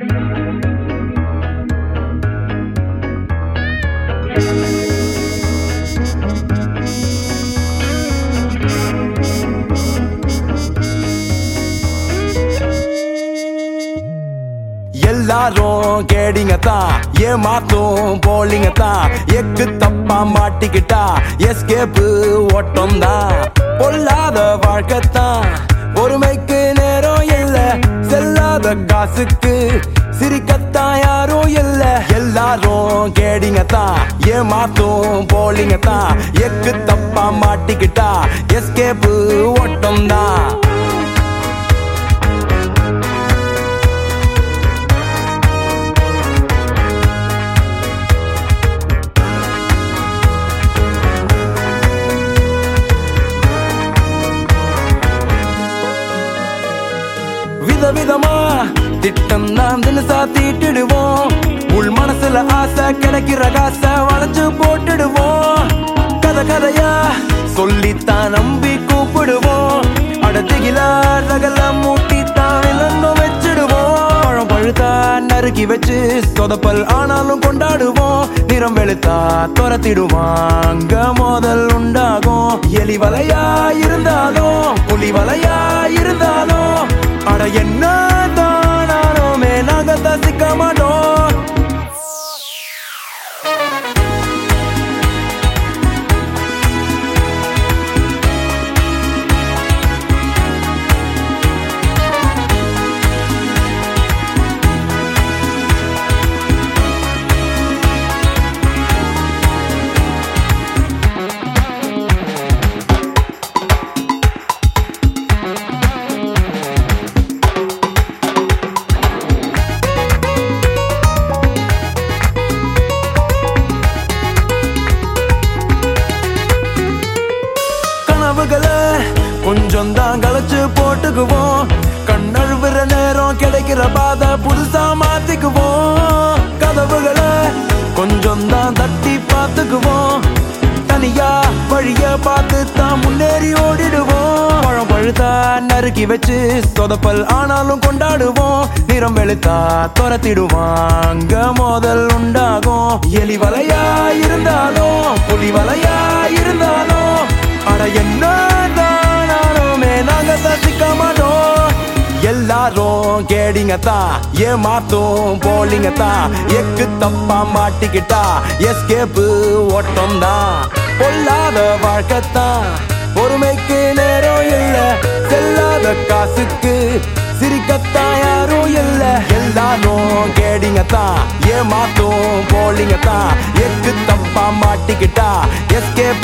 எல்லாரும் கேடிங்க தான் ஏமாத்தும் போலிங்க தான் எக்கு தப்பா மாட்டிக்கிட்டா எஸ்கேப்பு ஓட்டம் தான் பொல்லாத வாழ்க்கைத்தான் பொறுமைக்கு நேரம் இல்ல செல்லாத காசுக்கு சிரிக்கத்தான் யாரும் இல்ல எல்லாரும் கேடிங்க தான் ஏமாத்தும் போலிங்க தான் எக்கு தப்பா மாட்டிக்கிட்டா எஸ்கேப்பு ஓட்டம் தான் விதவிதமா திட்டம் நாம் தினசா தீட்டிடுவோம் உள் மனசுல ஆசை கிடைக்கிற காசை வளைச்சு போட்டுடுவோம் கதை கதையா சொல்லித்தான் நம்பி கூப்பிடுவோம் அடத்திகிலா ரகல மூட்டித்தான் விலங்கம் வச்சிடுவோம் பழம் பழுத்தா நறுக்கி வச்சு சொதப்பல் ஆனாலும் கொண்டாடுவோம் நிறம் வெளுத்தா துரத்திடுவாங்க மோதல் உண்டாகும் எலி வலையா இருந்தாலும் புலி வலையா இருந்தாலும் அட என்ன தானாலுமே நாங்க தசிக்க மாட்டோம் கொஞ்சம் தான் களைச்சு போட்டுக்குவோம் கண்ணழுவுற நேரம் கிடைக்கிற பாதை புதுசா மாத்திக்குவோம் கதவுகளை கொஞ்சம் தான் தட்டி பார்த்துக்குவோம் தனியா வழிய பார்த்து தான் முன்னேறி ஓடிடுவோம் பழம் பழுத்தா நறுக்கி வச்சு சொதப்பல் ஆனாலும் கொண்டாடுவோம் நிறம் வெளுத்தா துரத்திடுவாங்க மோதல் உண்டாகும் எலி வலையா இருந்தாலும் புலி வலையா இருந்தாலும் அட என்ன தானாலுமே நாங்க தசிக்க மாட்டோம் எல்லாரும் கேடிங்க தான் ஏமாத்தும் போலிங்க தான் எக்கு தப்பா மாட்டிக்கிட்டா எஸ்கேப்பு ஓட்டம் தான் பொல்லாத வாழ்க்கைத்தான் பொறுமைக்கு நேரம் இல்ல செல்லாத காசுக்கு சிரிக்கத்தான் யாரும் இல்ல எல்லாரும் கேடிங்க தான் ஏமாத்தும் போலிங்க தான் எக்கு தப்பா மாட்டிக்கிட்டா எஸ்கேப்